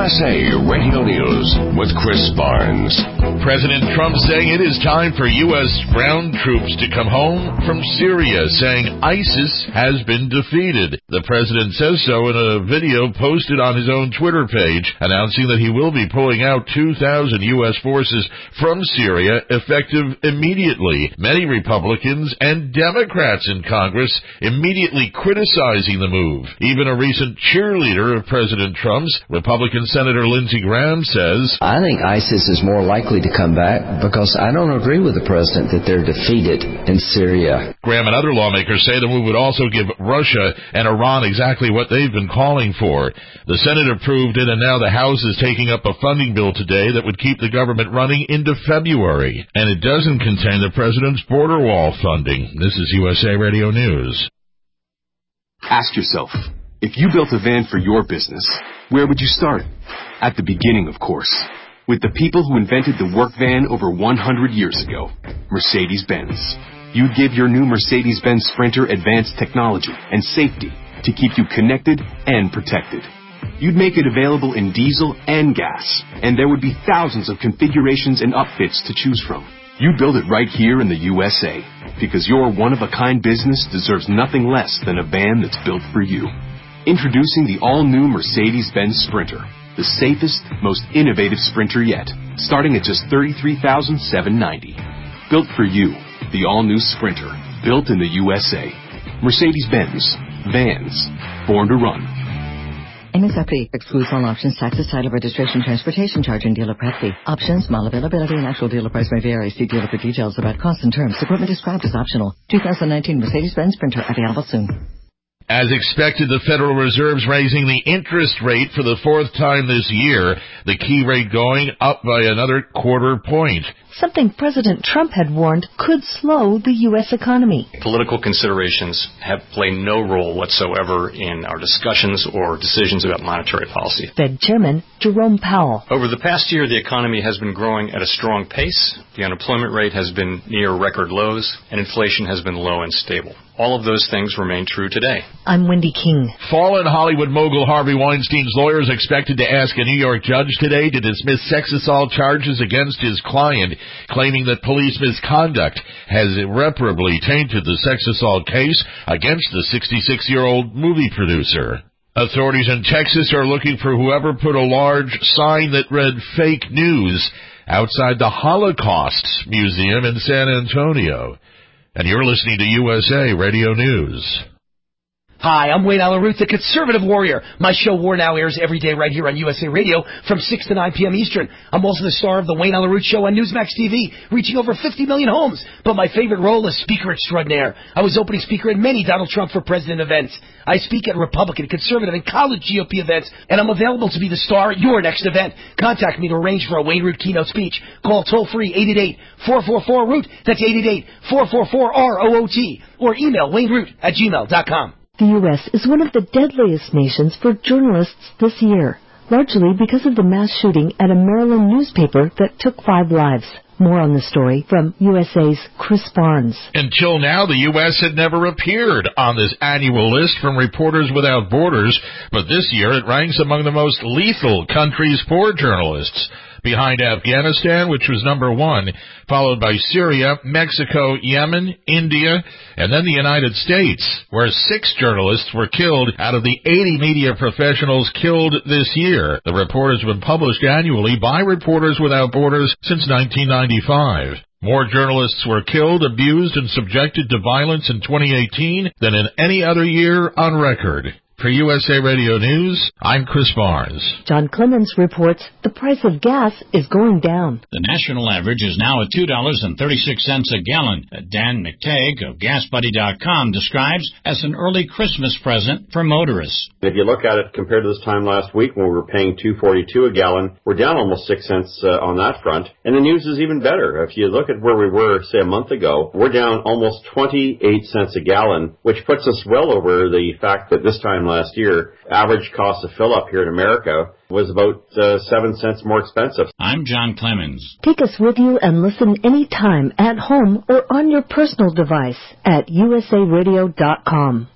USA Radio News with Chris Barnes. President Trump saying it is time for U.S. ground troops to come home from Syria, saying ISIS has been defeated. The president says so in a video posted on his own Twitter page, announcing that he will be pulling out 2,000 U.S. forces from Syria effective immediately. Many Republicans and Democrats in Congress immediately criticizing the move. Even a recent cheerleader of President Trump's, Republican Senator Lindsey Graham, says, I think ISIS is more likely to come back because I don't agree with the president that they're defeated in Syria. Graham and other lawmakers say the move would also give Russia and Iran exactly what they've been calling for. The Senate approved it, and now the House is taking up a funding bill today that would keep the government running into February. And it doesn't contain the president's border wall funding. This is USA Radio News. Ask yourself, if you built a van for your business, where would you start? At the beginning, of course, with the people who invented the work van over 100 years ago, Mercedes-Benz. You'd give your new Mercedes-Benz Sprinter advanced technology and safety to keep you connected and protected. You'd make it available in diesel and gas, and there would be thousands of configurations and upfits to choose from. You build it right here in the USA, because your one-of-a-kind business deserves nothing less than a van that's built for you. Introducing the all-new Mercedes-Benz Sprinter, the safest, most innovative Sprinter yet, starting at just $33,790. Built for you, the all-new Sprinter, built in the USA. Mercedes-Benz, vans, born to run. MSRP excludes all options, taxes, title, registration, transportation charge, and dealer prep fee. Options, model availability, and actual dealer price may vary. See dealer for details about costs and terms. Equipment described as optional. 2019 Mercedes-Benz Sprinter available soon. As expected, the Federal Reserve's raising the interest rate for the fourth time this year, the key rate going up by another quarter point. Something President Trump had warned could slow the U.S. economy. Political considerations have played no role whatsoever in our discussions or decisions about monetary policy. Fed Chairman Jerome Powell. Over the past year, the economy has been growing at a strong pace, the unemployment rate has been near record lows, and inflation has been low and stable. All of those things remain true today. I'm Wendy King. Fallen Hollywood mogul Harvey Weinstein's lawyers expected to ask a New York judge today to dismiss sex assault charges against his client, claiming that police misconduct has irreparably tainted the sex assault case against the 66-year-old movie producer. Authorities in Texas are looking for whoever put a large sign that read "fake news" outside the Holocaust Museum in San Antonio. And you're listening to USA Radio News. Hi, I'm Wayne Allen Root, the Conservative Warrior. My show War Now airs every day right here on USA Radio from 6 to 9 p.m. Eastern. I'm also the star of the Wayne Allen Root Show on Newsmax TV, reaching over 50 million homes. But my favorite role is Speaker Extraordinaire. I was opening speaker at many Donald Trump for President events. I speak at Republican, Conservative, and college GOP events, and I'm available to be the star at your next event. Contact me to arrange for a Wayne Root keynote speech. Call toll-free 888-444-ROOT. That's 888-444-ROOT. Or email wayneroot@gmail.com. The U.S. is one of the deadliest nations for journalists this year, largely because of the mass shooting at a Maryland newspaper that took 5 lives. More on the story from USA's Chris Barnes. Until now, the U.S. had never appeared on this annual list from Reporters Without Borders, but this year it ranks among the most lethal countries for journalists, behind Afghanistan, which was number 1, followed by Syria, Mexico, Yemen, India, and then the United States, where 6 journalists were killed out of the 80 media professionals killed this year. The report has been published annually by Reporters Without Borders since 1995. More journalists were killed, abused, and subjected to violence in 2018 than in any other year on record. For USA Radio News, I'm Chris Barnes. John Clemens reports the price of gas is going down. The national average is now at $2.36 a gallon. Dan McTagg of GasBuddy.com describes as an early Christmas present for motorists. If you look at it compared to this time last week when we were paying $2.42 a gallon, we're down almost 6 cents on that front. And the news is even better. If you look at where we were, say, a month ago, we're down almost 28 cents a gallon, which puts us well over the fact that this time last year, average cost of fill-up here in America was about 7 cents more expensive. I'm John Clemens. Take us with you and listen anytime at home or on your personal device at usaradio.com.